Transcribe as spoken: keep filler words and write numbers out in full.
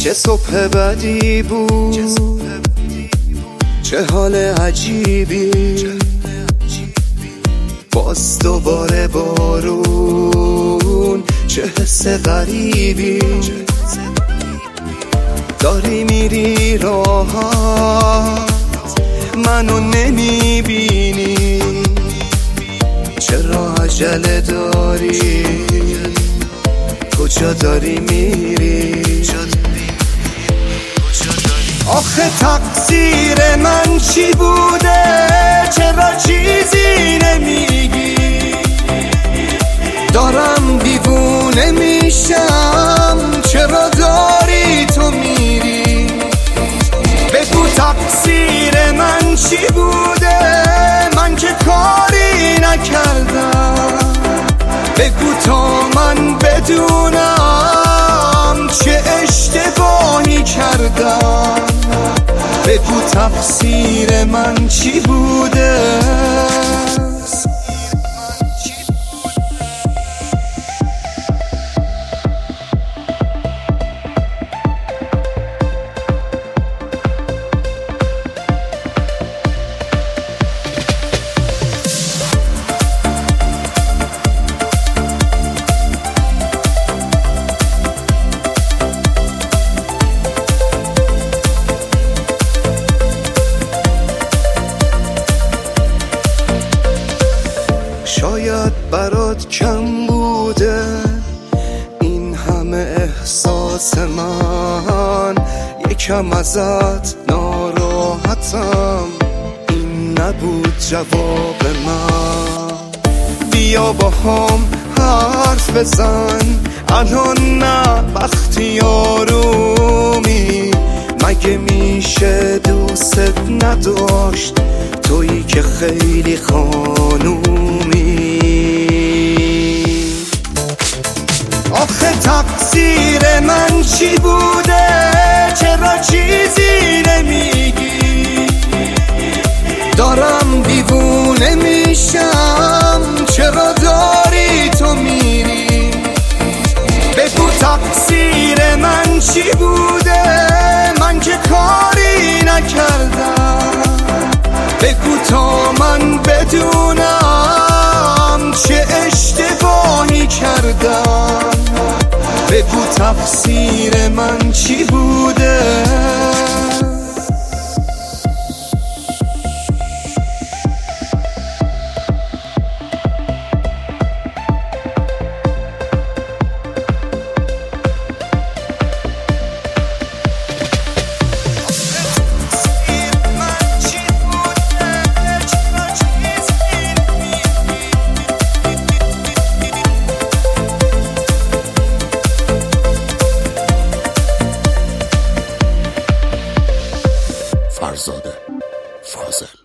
چه صبح بدی بود، چه حال عجیبی، باز دوباره بارون، چه حس غریبی. داری میری راحت، منو نمیبینی، چرا عجله داری، کجا داری میری؟ آخه تقصیر من چی بوده، چرا چیزی نمیگی؟ دارم دیوونه میشم، چرا داری تو میری؟ بگو تقصیر من چی بوده، من که کاری نکردم. بگو تا من بدونم چه اشتباهی کردم. بگو تقصیر من چی بوده. شاید برات کم بوده این همه احساس من، یکم ازت ناراحتم، این نبود جواب من. بیا با هم حرف بزن، الان نه وقتی آرومی. مگه میشه دوست نداشت تویی که خیلی خانومی؟ آخه تقصیر من چی بوده، چرا چیزی نمیگی؟ دارم دیوونه میشم، چرا داری تو میری؟ بگو تقصیر من چی بوده، من که کاری نکردم. بگو تا من بدونم چه اشتباهی کردم. بگو تقصیر من چی بوده. فرزاده فاضل.